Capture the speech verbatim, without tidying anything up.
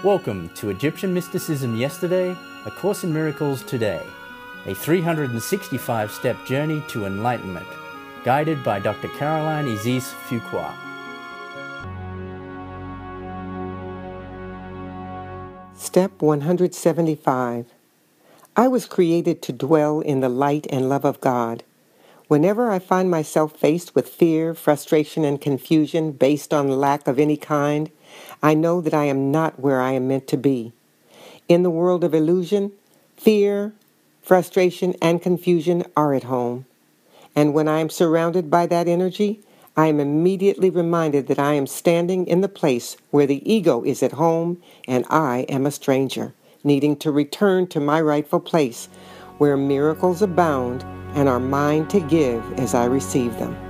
Welcome to Egyptian Mysticism Yesterday, A Course in Miracles Today, a three hundred sixty-five step journey to enlightenment, guided by Doctor Caroline Isis Fuqua. Step one hundred seventy-five. I was created to dwell in the light and love of God. Whenever I find myself faced with fear, frustration, and confusion based on lack of any kind, I know that I am not where I am meant to be. In the world of illusion, fear, frustration, and confusion are at home. And when I am surrounded by that energy, I am immediately reminded that I am standing in the place where the ego is at home and I am a stranger, needing to return to my rightful place, where miracles abound and are mine to give as I receive them.